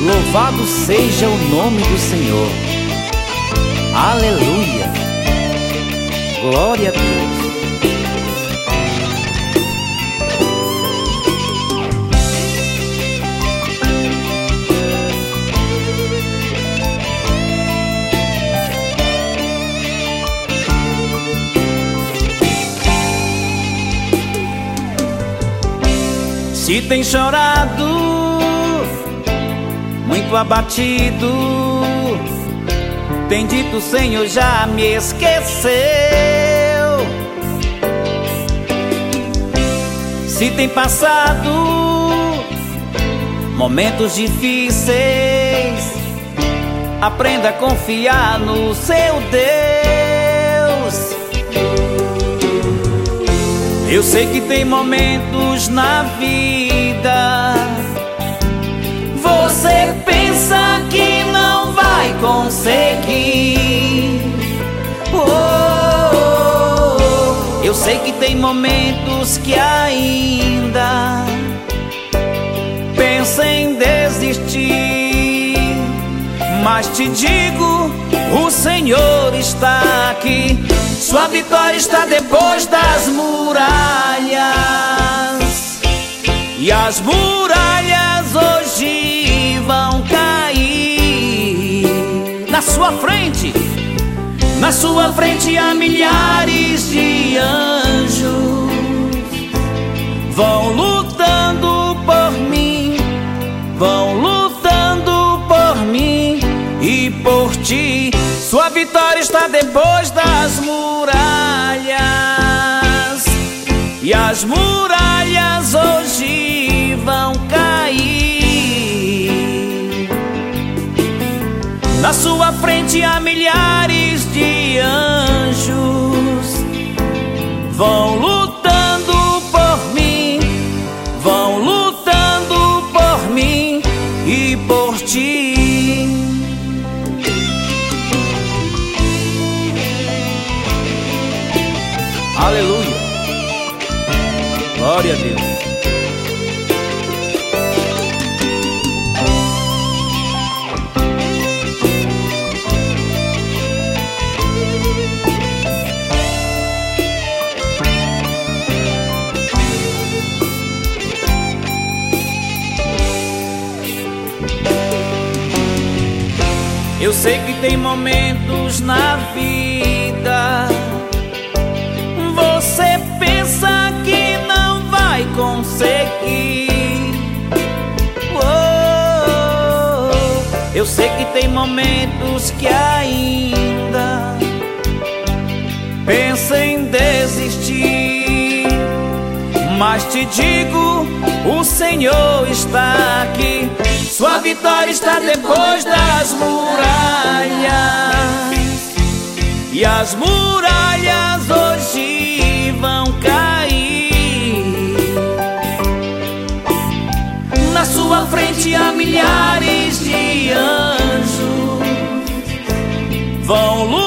Louvado seja o nome do Senhor. Aleluia. Glória a Deus. Se tem chorado, muito abatido, tem dito: o Senhor já me esqueceu. Se tem passado momentos difíceis, aprenda a confiar no seu Deus. Eu sei que tem momentos na vida você pensa que não vai conseguir. Eu sei que tem momentos que ainda pensa em desistir, mas te digo, o Senhor está aqui. Sua vitória está depois das muralhas, e as muralhas hoje vão cair. Na sua frente há milhares de anjos, vão lutando por mim, vão lutando por mim e por ti. Sua vitória está depois das muralhas, e as muralhas hoje vão cair. Na sua frente há milhares de anjos, vão lutando por mim, vão lutando por mim e por ti. Aleluia. Glória a Deus. Eu sei que tem momentos na vida você pensa que não vai conseguir. Eu sei que tem momentos que ainda pensa em desistir, mas te digo, o Senhor está aqui. Sua vitória está depois das muralhas, e as muralhas hoje vão cair. Na sua frente há milhares de anjos, vão lutar